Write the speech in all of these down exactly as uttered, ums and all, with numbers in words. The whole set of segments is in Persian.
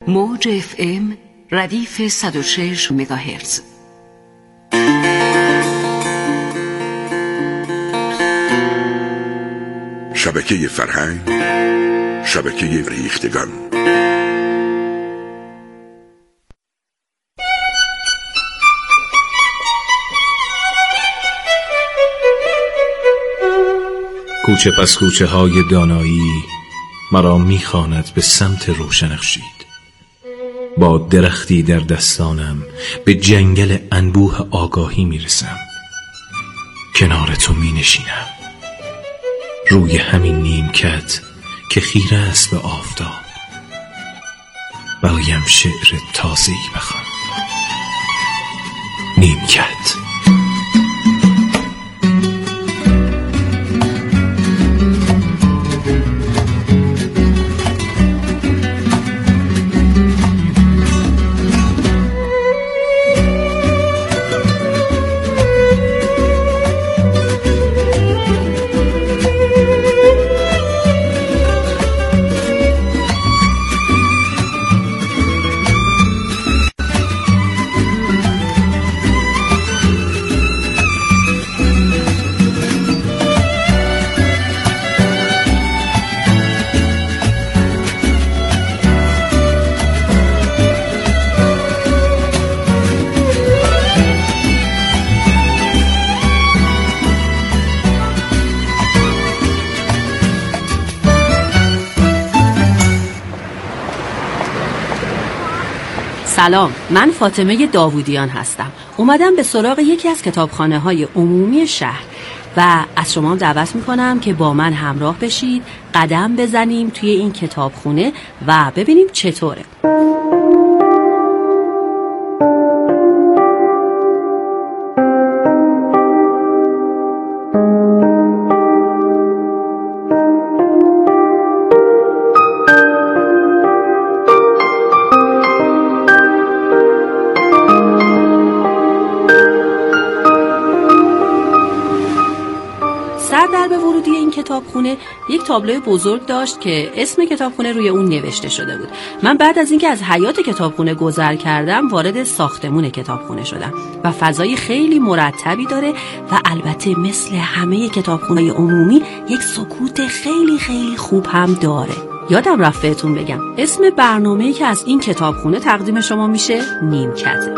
موج اف ام ردیف صد و شش مگاهرتز. شبکه فرهنگ، شبکه ریختگان. کوچه پس کوچه های دانایی مرا میخواند به سمت روشن خورشید. با درختی در دستانم به جنگل انبوه آگاهی میرسم. کنار تو مینشینم، روی همین نیمکت که خیره است به آفتاب. برایم شعر تازه‌ای بخوان. نیمکت. سلام، من فاطمه داوودیان هستم. اومدم به سراغ یکی از کتابخانه های عمومی شهر و از شما دعوت میکنم که با من همراه بشید، قدم بزنیم توی این کتابخونه و ببینیم چطوره. سردرب ورودی این کتابخونه یک تابلوی بزرگ داشت که اسم کتابخونه روی اون نوشته شده بود. من بعد از اینکه از حیاط کتابخونه گذر کردم وارد ساختمون کتابخونه شدم و فضای خیلی مرتبی داره و البته مثل همه کتابخونه‌های عمومی یک سکوت خیلی خیلی خوب هم داره. یادم رفت بهتون بگم اسم برنامه‌ای که از این کتابخونه تقدیم شما میشه نیمکت.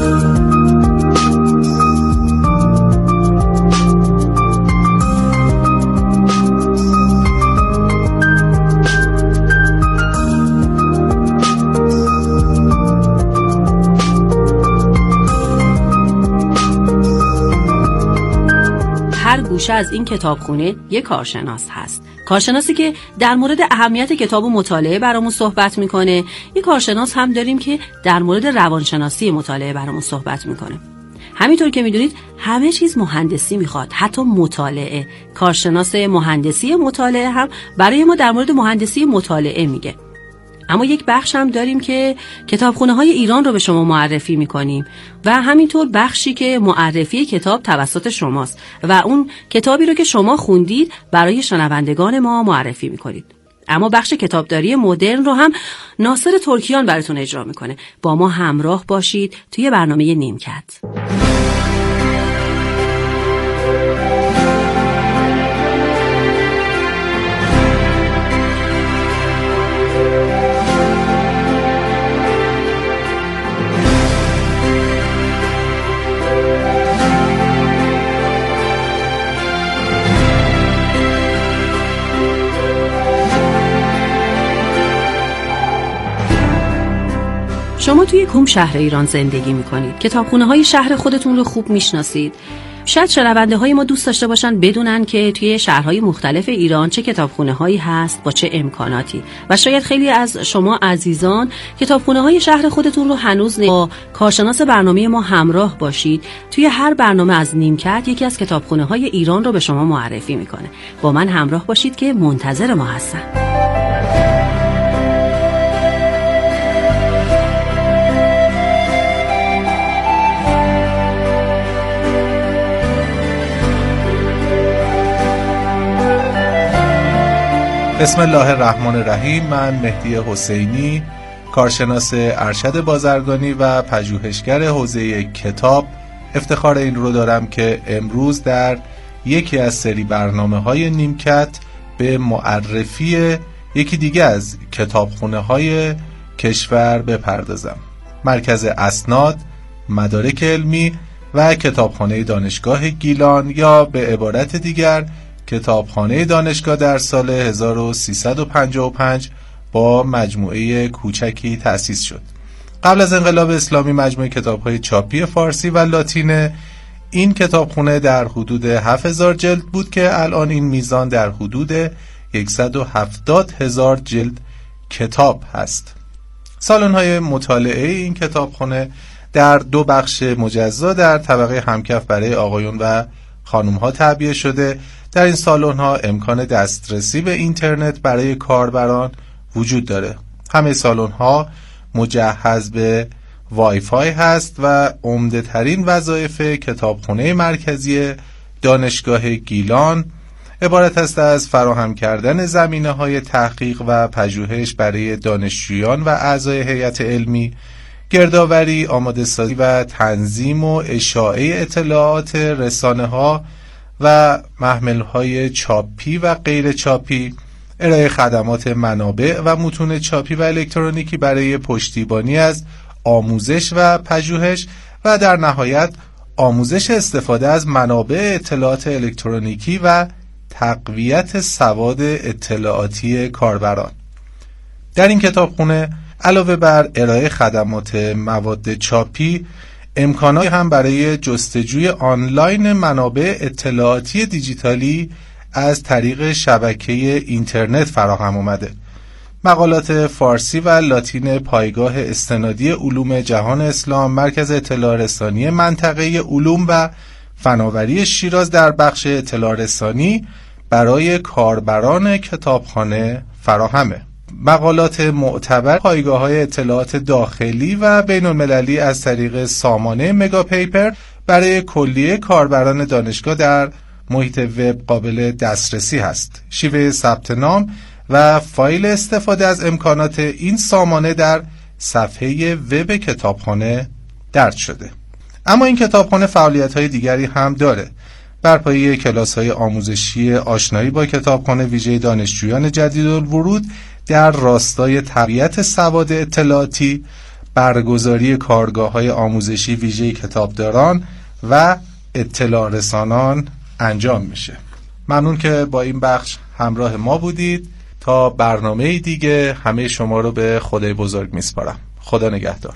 هر گوشه از این کتابخونه یک کارشناس هست. کارشناسی که در مورد اهمیت کتاب و مطالعه برامون صحبت میکنه. یک کارشناس هم داریم که در مورد روانشناسی مطالعه برامون صحبت میکنه. همینطور که میدونید همه چیز مهندسی میخواد، حتی مطالعه. کارشناس مهندسی مطالعه هم برای ما در مورد مهندسی مطالعه میگه. اما یک بخش هم داریم که کتابخونه های ایران رو به شما معرفی میکنیم و همینطور بخشی که معرفی کتاب توسط شماست و اون کتابی رو که شما خوندید برای شنوندگان ما معرفی میکنید. اما بخش کتابداری مدرن رو هم ناصر ترکیان براتون اجرا میکنه. با ما همراه باشید توی برنامه نیمکت. شما توی کدوم شهر ایران زندگی میکنید؟ کتابخونه های شهر خودتون رو خوب میشناسید؟ شاید شنونده های ما دوست داشته باشن بدونن که توی شهرهای مختلف ایران چه کتابخونه هایی هست با چه امکاناتی و شاید خیلی از شما عزیزان کتابخونه های شهر خودتون رو هنوز با کارشناس برنامه ما همراه باشید. توی هر برنامه از نیمکت یکی از کتابخونه های ایران رو به شما معرفی میکنه. با من همراه باشید که منتظر ما هستن. بسم الله الرحمن الرحیم. من مهدی حسینی کارشناس ارشد بازرگانی و پژوهشگر حوزه کتاب، افتخار این رو دارم که امروز در یکی از سری برنامه‌های نیمکت به معرفی یکی دیگه از کتابخونه‌های کشور بپردازم. مرکز اسناد، مدارک علمی و کتابخانه دانشگاه گیلان، یا به عبارت دیگر کتابخانه دانشگاه، در سال هزار و سیصد و پنجاه و پنج با مجموعه کوچکی تأسیس شد. قبل از انقلاب اسلامی مجموعه کتاب‌های چاپی فارسی و لاتین این کتابخانه در حدود هفت هزار جلد بود که الان این میزان در حدود صد و هفتاد هزار جلد کتاب هست. سالن‌های مطالعه این کتابخانه در دو بخش مجزا در طبقه همکف برای آقایون و خانم‌ها تعبیه شده. در این سالن‌ها امکان دسترسی به اینترنت برای کاربران وجود داره. همه سالن‌ها مجهز به وای فای هست و عمده ترین وظایف کتابخانه مرکزی دانشگاه گیلان عبارت است از فراهم کردن زمینه‌های تحقیق و پژوهش برای دانشجویان و اعضای هیئت علمی، گردآوری، آماده‌سازی و تنظیم و اشاعه اطلاعات رسانه‌ها و محمل‌های چاپی و غیر چاپی، ارائه خدمات منابع و متون چاپی و الکترونیکی برای پشتیبانی از آموزش و پژوهش و در نهایت آموزش استفاده از منابع اطلاعات الکترونیکی و تقویت سواد اطلاعاتی کاربران. در این کتابخانه علاوه بر ارائه خدمات مواد چاپی، امکانات هم برای جستجوی آنلاین منابع اطلاعاتی دیجیتالی از طریق شبکه اینترنت فراهم آمده. مقالات فارسی و لاتین پایگاه استنادی علوم جهان اسلام، مرکز اطلاع رسانی منطقه علوم و فناوری شیراز در بخش اطلاع رسانی برای کاربران کتابخانه فراهمه. مقالات معتبر پایگاه‌های اطلاعات داخلی و بین‌المللی از طریق سامانه مگا پیپر برای کلیه کاربران دانشگاه در محیط وب قابل دسترسی هست. شیوه ثبت نام و فایل استفاده از امکانات این سامانه در صفحه وب کتابخانه درج شده. اما این کتابخانه فعالیت‌های دیگری هم داره. برپایی کلاس‌های آموزشی آشنایی با کتابخانه ویژه دانشجویان جدیدالورود در راستای تقویت سواد اطلاعاتی، برگزاری کارگاه‌های آموزشی ویژه کتابداران و اطلاع رسانان انجام میشه. ممنون که با این بخش همراه ما بودید. تا برنامه دیگه همه شما رو به خدای بزرگ میسپارم. خدا نگهدار.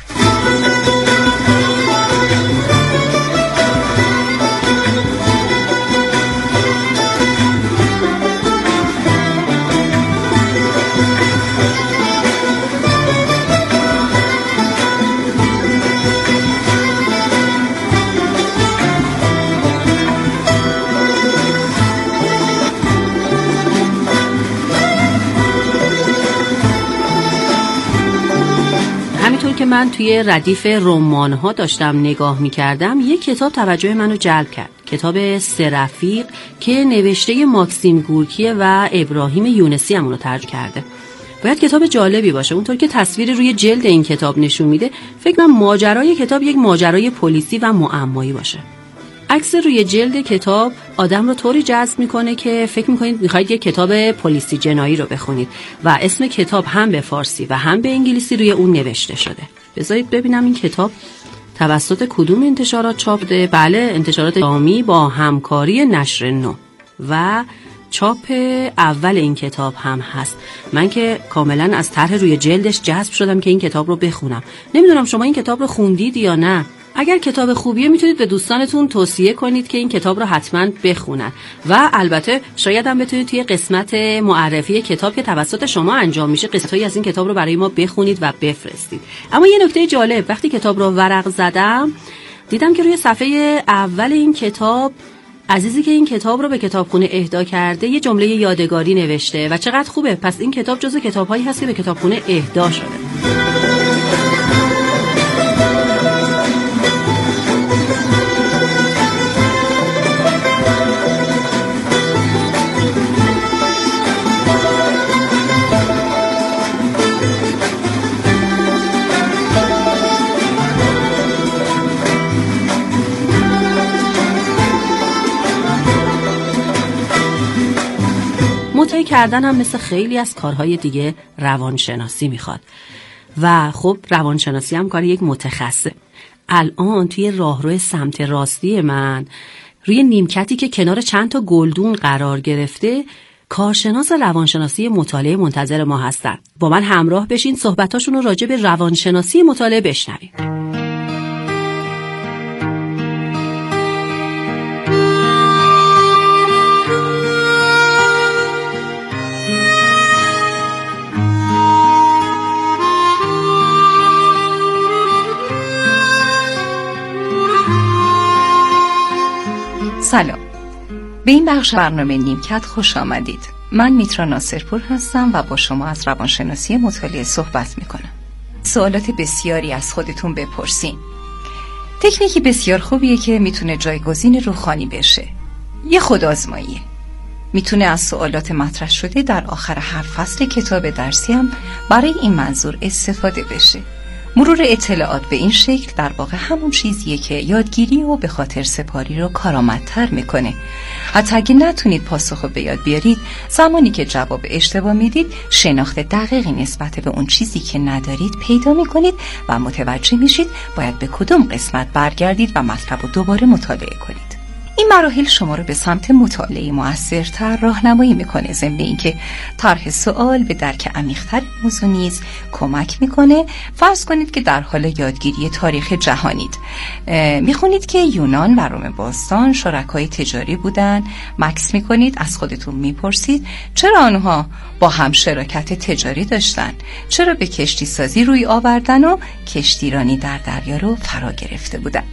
همینطور که من توی ردیف رمان‌ها داشتم نگاه می‌کردم، یک کتاب توجه منو جلب کرد. کتاب سه رفیق که نوشته ماکسیم گورکیه و ابراهیم یونسی همونو ترجمه کرده. باید کتاب جالبی باشه. اونطور که تصویر روی جلد این کتاب نشون میده، فکر کنم ماجرای کتاب یک ماجرای پلیسی و معمایی باشه. عکس روی جلد کتاب آدم رو طوری جذب میکنه که فکر میکنید میخواید یک کتاب پلیسی جنایی رو بخونید و اسم کتاب هم به فارسی و هم به انگلیسی روی اون نوشته شده. بذارید ببینم این کتاب توسط کدوم انتشارات چاپ شده. بله، انتشارات دامی با همکاری نشر نو و چاپ اول این کتاب هم هست. من که کاملا از طرح روی جلدش جذب شدم که این کتاب رو بخونم. نمیدونم شما این کتاب رو خوندید یا نه. اگر کتاب خوبیه میتونید به دوستانتون توصیه کنید که این کتاب رو حتما بخونن و البته شاید هم بتونید توی قسمت معرفی کتاب که توسط شما انجام میشه قسمتایی از این کتاب رو برای ما بخونید و بفرستید. اما یه نکته جالب، وقتی کتاب رو ورق زدم دیدم که روی صفحه اول این کتاب عزیزی که این کتاب رو به کتابخونه اهدا کرده یه جمله یادگاری نوشته و چقدر خوبه. پس این کتاب جزو کتاب‌هایی هست که به کتابخونه اهدا شده. مطالعه کردن هم مثل خیلی از کارهای دیگه روانشناسی میخواد و خب روانشناسی هم کار یک متخصص. الان توی راهرو سمت راستی من روی نیمکتی که کنار چند تا گلدون قرار گرفته کارشناس روانشناسی مطالعه منتظر ما هستن. با من همراه بشین صحبتاشون رو راجع به روانشناسی مطالعه بشنویم. سلام، به این بخش برنامه نیمکت خوش آمدید. من میترا ناصرپور هستم و با شما از روانشناسی مطالعه صحبت میکنم. سوالات بسیاری از خودتون بپرسین. تکنیکی بسیار خوبیه که میتونه جایگزین روحانی بشه. یه خودآزماییه. میتونه از سوالات مطرح شده در آخر هر فصل کتاب درسی هم برای این منظور استفاده بشه. مرور اطلاعات به این شکل در واقع همون چیزیه که یادگیری و به خاطر سپاری رو کارآمدتر میکنه. حتی اگه نتونید پاسخو به یاد بیارید، زمانی که جواب اشتباه میدید شناخت دقیقی نسبت به اون چیزی که ندارید پیدا میکنید و متوجه میشید باید به کدوم قسمت برگردید و مطلب رو دوباره مطالعه کنید. این مراحل شما رو به سمت مطالعه مؤثرتر راهنمایی میکنه، ضمن اینکه طرح سوال به درک عمیق‌تر موضوع نیز کمک میکنه. فرض کنید که در حال یادگیری تاریخ جهانید، میخونید که یونان و روم باستان شرکای تجاری بودن، مکث میکنید، از خودتون میپرسید چرا آنها با هم شراکت تجاری داشتن، چرا به کشتی سازی روی آوردن و کشتیرانی در دریا رو فرا گرفته بودن.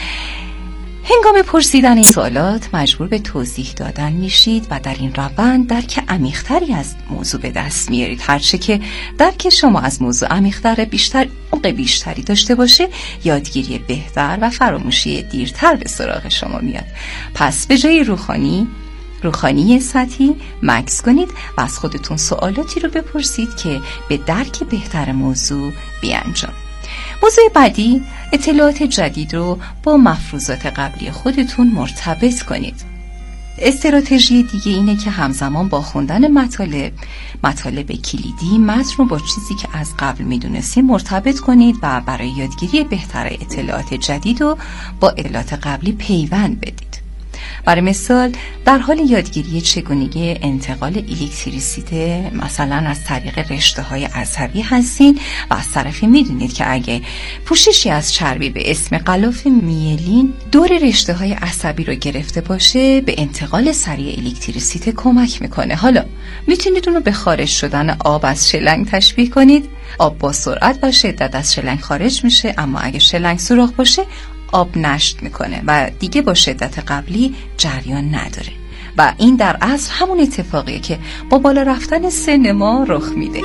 هنگام پرسیدن این سوالات مجبور به توضیح دادن میشید و در این روند درک عمیق‌تری از موضوع به دست میارید. هرچه که درک شما از موضوع عمیق‌تر، بیشتر عمق بیشتری داشته باشه، یادگیری بهتر و فراموشی دیرتر به سراغ شما میاد. پس به جای روحانی روحانی سطحی مکث کنید و از خودتون سوالاتی رو بپرسید که به درک بهتر موضوع بیانجام. موضوع بعدی، اطلاعات جدید رو با مفروضات قبلی خودتون مرتبط کنید. استراتژی دیگه اینه که همزمان با خوندن مطالب مطالب کلیدی متن رو با چیزی که از قبل میدونستید مرتبط کنید و برای یادگیری بهتر اطلاعات جدید رو با اطلاعات قبلی پیوند بدید. برای مثال در حال یادگیری چگونگی انتقال الکتریسیته مثلا از طریق رشته های عصبی هستین و از طرفی میدونید که اگه پوششی از چربی به اسم غلاف میلین دور رشته های عصبی رو گرفته باشه به انتقال سریع الکتریسیته کمک میکنه. حالا میتونید اون رو به خارج شدن آب از شلنگ تشبیه کنید. آب با سرعت و شدت از شلنگ خارج میشه، اما اگه شلنگ سوراخ باشه آب نشت میکنه و دیگه با شدت قبلی جریان نداره. و این در اصل همون اتفاقیه که با بالا رفتن سن ما رخ میده.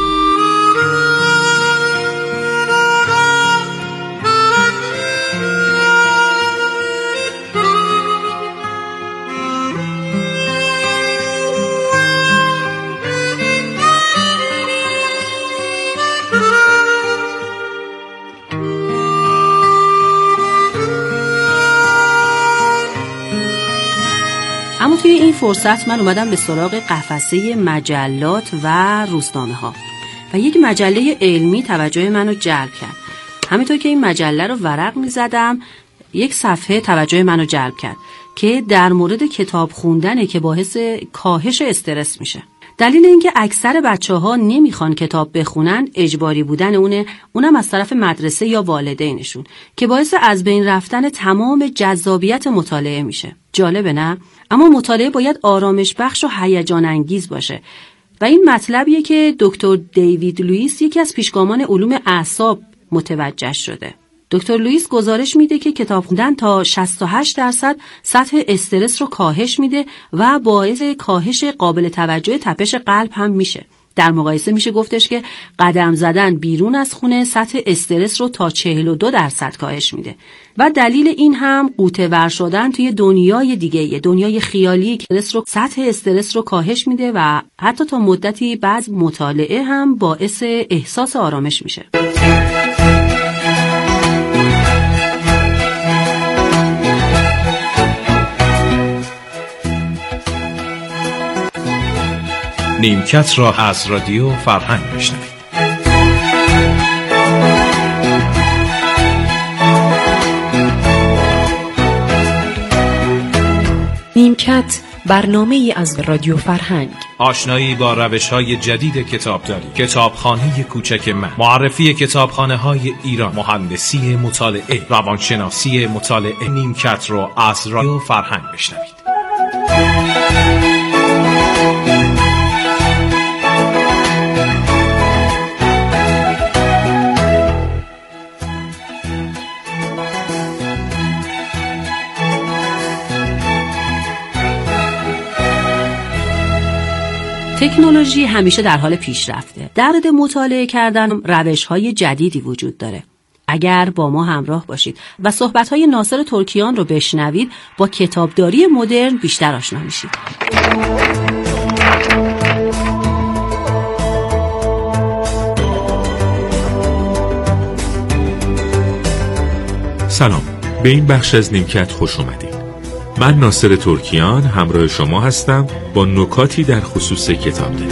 اما توی این فرصت من اومدم به سراغ قفسه مجلات و روزنامه ها و یک مجله علمی توجه منو جلب کرد. همینطور که این مجله رو ورق می زدم یک صفحه توجه منو جلب کرد که در مورد کتاب خوندنه که باعث کاهش استرس میشه. دلیل اینکه اکثر بچه‌ها نمیخوان کتاب بخونن اجباری بودن اونه، اونم از طرف مدرسه یا والدینشون، که باعث از بین رفتن تمام جذابیت مطالعه میشه. جالبه نه؟ اما مطالعه باید آرامش بخش و هیجان انگیز باشه و این مطلبیه که دکتر دیوید لوئیس یکی از پیشگامان علوم اعصاب متوجه شده. دکتر لوئیس گزارش میده که کتاب خوندن تا شصت و هشت درصد سطح استرس رو کاهش میده و باعث کاهش قابل توجه تپش قلب هم میشه. در مقایسه میشه گفتش که قدم زدن بیرون از خونه سطح استرس رو تا چهل و دو درصد کاهش میده و دلیل این هم غوطه ور شدن توی دنیای دیگه، دنیای خیالی که استرس رو سطح استرس رو کاهش میده و حتی تا مدتی بعد مطالعه هم باعث احساس آرامش میشه. نیمکت را از رادیو فرهنگ بشنوید. نیمکت، برنامه ای از رادیو فرهنگ. آشنایی با روش‌های جدید کتابداری، کتابخانه کوچک من، معرفی کتابخانه‌های ایران، مهندسی مطالعه، روانشناسی مطالعه. نیمکت رو از رادیو فرهنگ بشنوید. تکنولوژی همیشه در حال پیشرفته. در مورد مطالعه کردن روش‌های جدیدی وجود داره. اگر با ما همراه باشید و صحبت‌های ناصر ترکیان رو بشنوید، با کتابداری مدرن بیشتر آشنا میشید. سلام، به این بخش از نیمکت خوش اومدید. من ناصر ترکیان همراه شما هستم با نکاتی در خصوص کتابداری.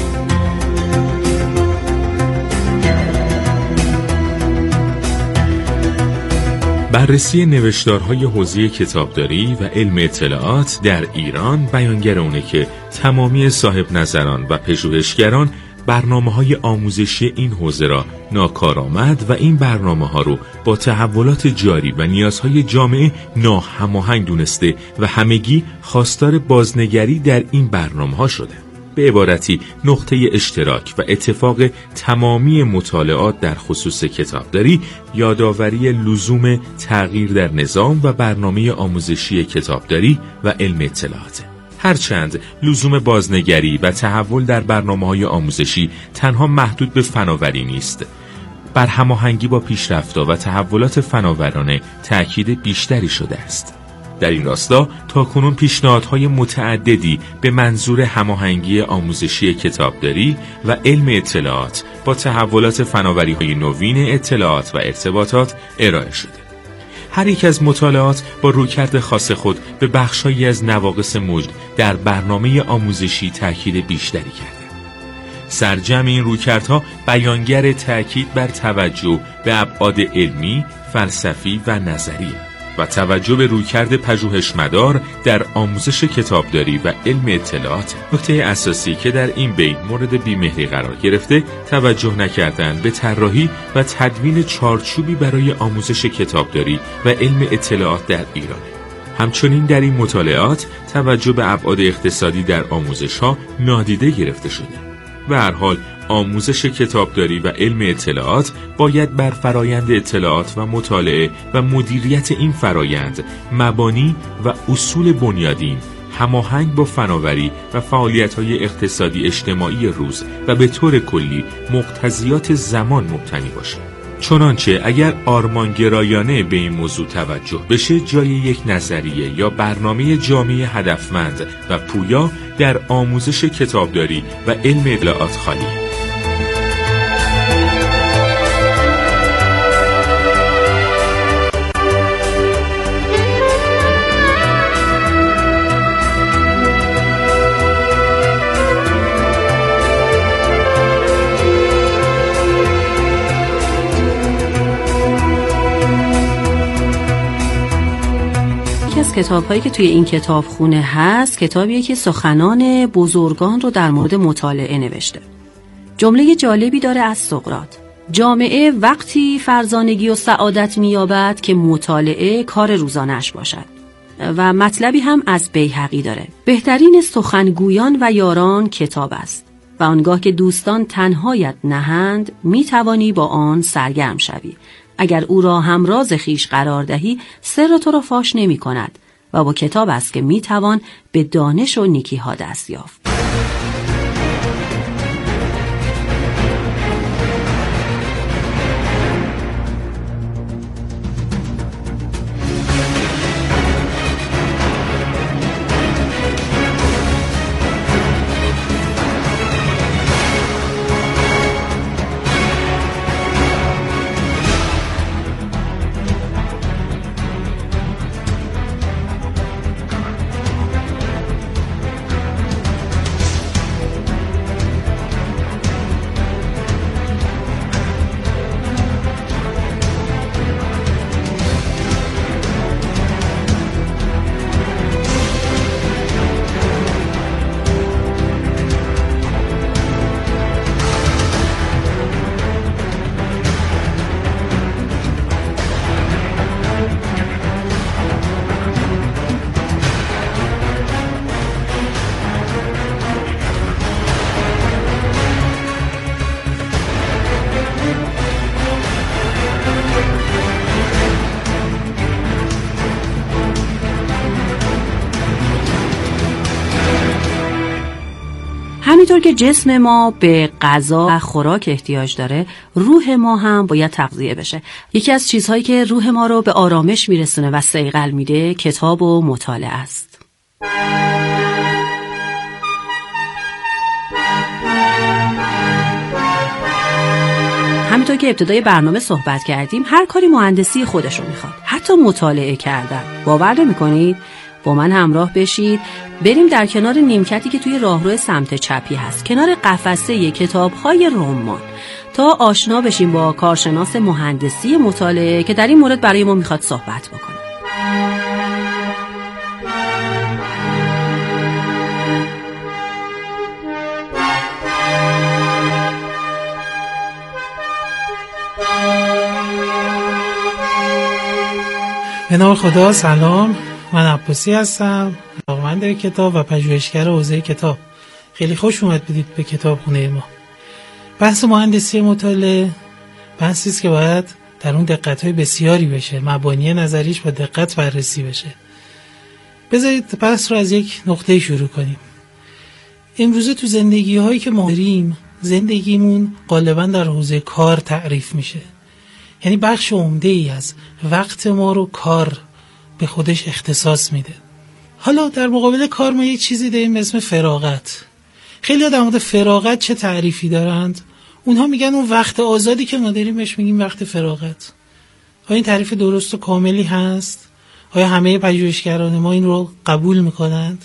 بررسی نوشتارهای حوزه کتابداری و علم اطلاعات در ایران بیانگر اونه که تمامی صاحب نظران و پژوهشگران برنامه‌های آموزشی این حوزه را ناکارآمد و این برنامه‌ها رو با تحولات جاری و نیازهای جامعه ناهماهنگ دونسته و همگی خواستار بازنگری در این برنامه‌ها شده. به عبارتی نقطه اشتراک و اتفاق تمامی مطالعات در خصوص کتابداری یادآوری لزوم تغییر در نظام و برنامه آموزشی کتابداری و علم اطلاعات. هرچند لزوم بازنگری و تحول در برنامه‌های آموزشی تنها محدود به فناوری نیست، بر هماهنگی با پیشرفت‌ها و تحولات فناورانه تأکید بیشتری شده است. در این راستا تاکنون پیشنهادهای متعددی به منظور هماهنگی آموزشی کتابداری و علم اطلاعات با تحولات فناوری‌های نوین اطلاعات و ارتباطات ارائه شده. هر یک از مطالعات با رویکرد خاص خود به بخش‌هایی از نواقص موجود در برنامه آموزشی تأکید بیشتری کرده. سرجم این رویکردها بیانگر تأکید بر توجه به ابعاد علمی، فلسفی و نظری و توجه به رویکرد پژوهشمدار در آموزش کتابداری و علم اطلاعات. نکته اساسی که در این بین مورد بی‌مهری قرار گرفته، توجه نکردن به طراحی و تدوین چارچوبی برای آموزش کتابداری و علم اطلاعات در ایران. همچنین در این مطالعات توجه به ابعاد اقتصادی در آموزش‌ها نادیده گرفته شده. به هر حال آموزش کتابداری و علم اطلاعات باید بر فرایند اطلاعات و مطالعه و مدیریت این فرایند مبانی و اصول بنیادین هماهنگ با فناوری و فعالیت‌های اقتصادی اجتماعی روز و به طور کلی مقتضیات زمان مبتنی باشد. چنانچه اگر آرمانگرایانه به این موضوع توجه بشه، جای یک نظریه یا برنامه جامعه هدفمند و پویا در آموزش کتابداری و علم اطلاعات خالی. کتاب‌هایی که توی این کتابخونه هست، کتابیه که سخنان بزرگان رو در مورد مطالعه نوشته. جمله جالبی داره از سقراط: جامعه وقتی فرزانگی و سعادت می‌یابد که مطالعه کار روزانه‌اش باشد. و مطلبی هم از بیهقی داره: بهترین سخنگویان و یاران کتاب است و آنگاه که دوستان تنهایت نهند می‌توانی با آن سرگرم شوی. اگر او را همراز خیش قرار دهی، سر تو را فاش نمی کند و با کتاب است که می توان به دانش و نیکی ها دست یافت. همینطور که جسم ما به غذا و خوراک احتیاج داره، روح ما هم باید تغذیه بشه. یکی از چیزهایی که روح ما رو به آرامش میرسونه و صیقل میده کتاب و مطالعه است. همینطور که ابتدای برنامه صحبت کردیم، هر کاری مهندسی خودش رو میخواد، حتی مطالعه کردن. باور نمی‌کنید؟ با من همراه بشید بریم در کنار نیمکتی که توی راهرو سمت چپی هست، کنار قفسه کتاب‌های رمان، تا آشنا بشیم با کارشناس مهندسی مطالعه که در این مورد برای ما میخواد صحبت بکنه. به نام خدا. سلام، من عباسی هستم، علاقه‌مند کتاب و پژوهشگر حوزه کتاب. خیلی خوش اومد بدید به کتابخونه ما. بحث مهندسی مطالعه بحثی است که باید در اون دقت‌های بسیاری بشه، مبانی نظریش با دقت بررسی بشه. بذارید بحث رو از یک نقطه شروع کنیم. امروزه تو زندگی‌هایی که ما داریم، زندگیمون غالباً در حوزه کار تعریف میشه. یعنی بخش عمده‌ای از وقت ما رو کار به خودش اختصاص میده. حالا در مقابل کار ما یک چیزی داریم به اسم فراغت. خیلی ها در مورد فراغت چه تعریفی دارند؟ اونها میگن اون وقت آزادی که ما داریم بهش میگیم وقت فراغت. آیا این تعریف درست و کاملی هست؟ آیا همه پژوهشگران ما این رو قبول میکنند؟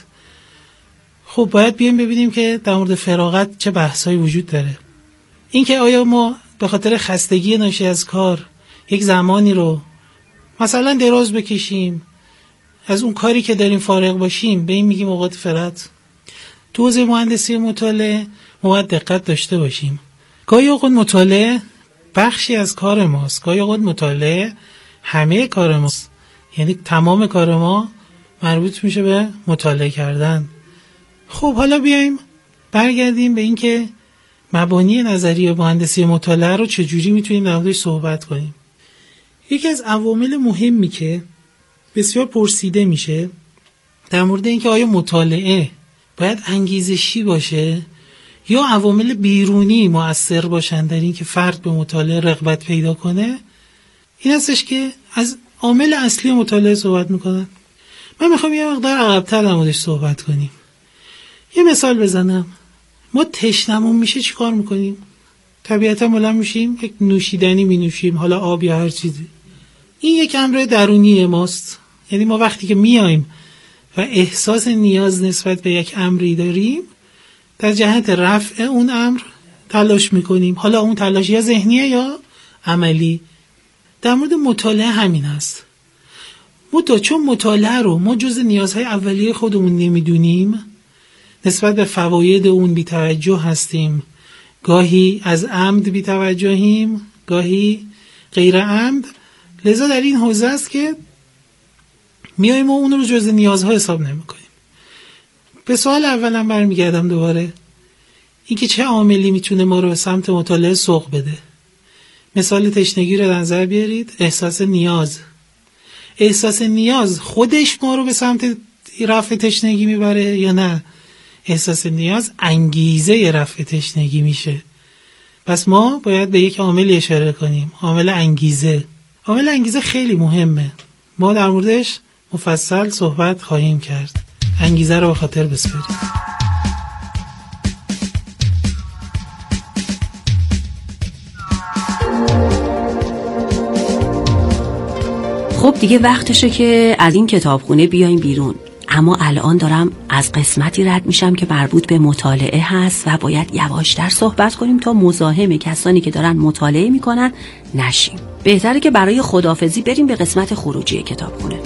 خب باید بیایم ببینیم که در مورد فراغت چه بحثایی وجود داره. اینکه آیا ما به خاطر خستگی ناشی از کار یک زمانی رو مثلا دراز بکشیم، از اون کاری که داریم فارغ باشیم، به این میگیم اوقات فراغت. تو حوزه مهندسی مطالعه ما باید دقت داشته باشیم. گاهی اوقات مطالعه بخشی از کار ماست، گاهی اوقات مطالعه همه کار ماست. یعنی تمام کار ما مربوط میشه به مطالعه کردن. خب حالا بیایم برگردیم به این که مبانی نظری مهندسی مطالعه رو چجوری میتونیم در موردش صحبت کنیم. یکی از عوامل مهمی که بسیار پرسیده میشه در مورد اینکه آیا مطالعه باید انگیزشی باشه یا عوامل بیرونی مؤثر باشن در این که فرد به مطالعه رغبت پیدا کنه، این هستش که از عامل اصلی مطالعه صحبت میکنن. من میخوام یه مقدار عقب‌تر در موردش صحبت کنیم. یه مثال بزنم. ما تشنمون میشه چی کار میکنیم؟ طبیعتا بلند میشیم یک نوشیدنی می نوشیم، حالا آب یا هر چیزی. این یک امر درونی ماست. یعنی ما وقتی که میایم و احساس نیاز نسبت به یک امری داریم، در جهت رفع اون امر تلاش میکنیم. حالا اون تلاش یا ذهنیه یا عملی. در مورد مطالعه همین هست. مطالعه چون مطالعه رو ما جز نیازهای اولیه خودمون نمیدونیم، نسبت به فواید اون بی‌توجه هستیم، گاهی از عمد بی‌توجهیم، گاهی غیر عمد. لذا در این حوزه است که میایم و اون رو جز نیازها حساب نمی‌کنیم. به سوال اولم برمیگردم دوباره، این که چه عاملی میتونه ما رو به سمت مطالعه سوق بده. مثال تشنگی رو در نظر بیارید. احساس نیاز احساس نیاز خودش ما رو به سمت رفع تشنگی میبره یا نه؟ احساس نیاز انگیزه رفع تشنگی میشه. پس ما باید به یک عامل اشاره کنیم، عامل انگیزه. عامل انگیزه خیلی مهمه، ما در موردش مفصل صحبت خواهیم کرد. انگیزه رو به خاطر بسپارید. خب دیگه وقتشه که از این کتابخونه بیایم بیرون. اما الان دارم از قسمتی رد میشم که مربوط به مطالعه هست و باید یواشتر صحبت کنیم تا مزاحم کسانی که دارن مطالعه میکنن نشیم. بهتره که برای خداحافظی بریم به قسمت خروجی کتابخونه.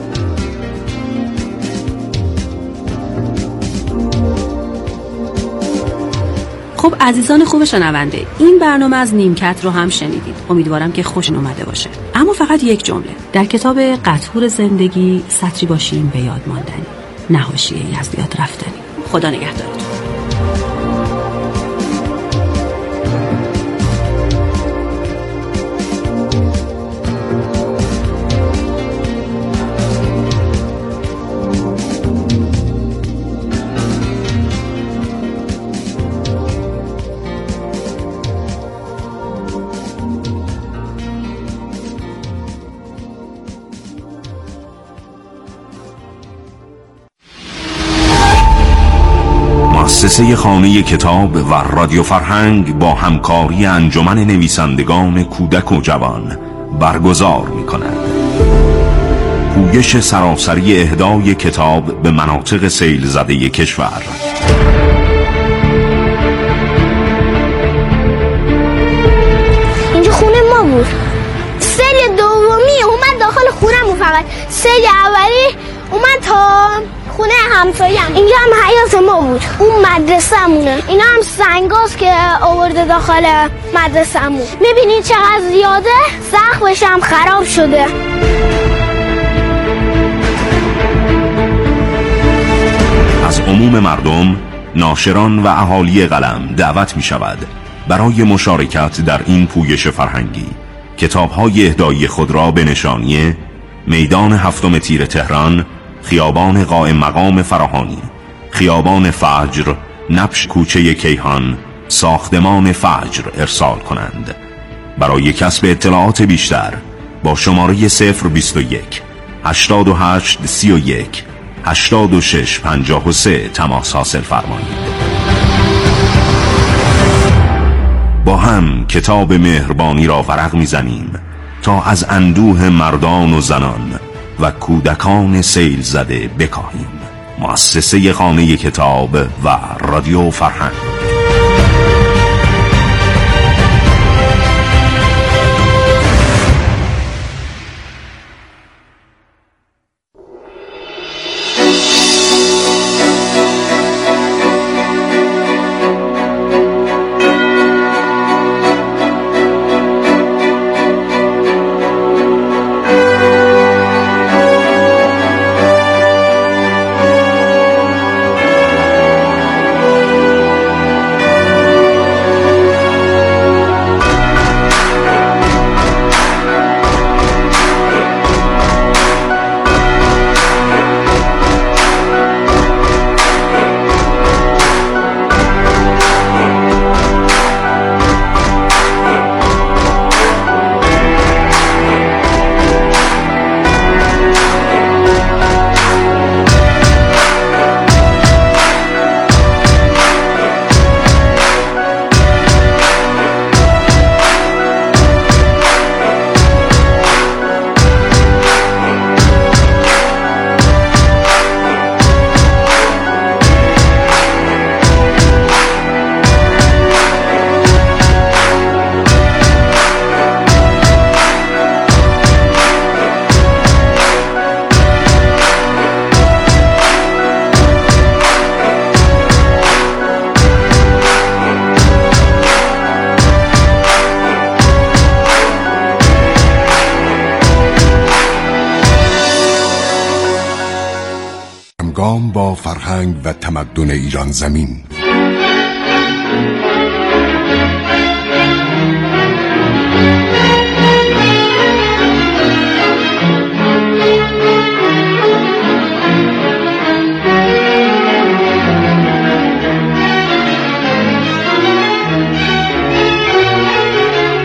خب عزیزان خوب شنونده، این برنامه از نیمکت رو هم شنیدید. امیدوارم که خوشتون اومده باشه. اما فقط یک جمله. در کتاب قطور زندگی سطری باشیم به یاد ماندنی، نه حاشیه‌ای از یاد رفتنی. خدا نگهدارتون. مؤسسه خانه کتاب و رادیو فرهنگ با همکاری انجمن نویسندگان کودک و جوان برگزار می‌کند. پویش سراسری اهدای کتاب به مناطق سیل زده کشور. اینجا خونه ما بود. سیل دومی اومد داخل خونمون، فقط سیل اولی اومد تا خونه همسایه‌ام. اینجا هم حیاط ما بود. اون مدرسه‌مونه. اینا هم سنگاست که آورده داخل مدرسه‌مون. می‌بینید چقدر زیاده؟ سقفش هم خراب شده. از عموم مردم، ناشران و اهالی قلم دعوت می‌شود برای مشارکت در این پویش فرهنگی کتاب‌های اهدایی خود را به نشانی میدان هفتم تیر تهران، خیابان قائم مقام فراهانی، خیابان فجر، نبش کوچه کیهان، ساختمان فجر ارسال کنند. برای کسب اطلاعات بیشتر با شماره صفر بیست و یک هشتاد و هشت سی و یک هشتاد و شش پنجاه و سه تماس حاصل فرمایید. با هم کتاب مهربانی را ورق میزنیم تا از اندوه مردان و زنان و کودکان سیل زده بکاهیم. مؤسسه خانه کتاب و رادیو فرهنگ. گام با فرهنگ و تمدن ایران زمین.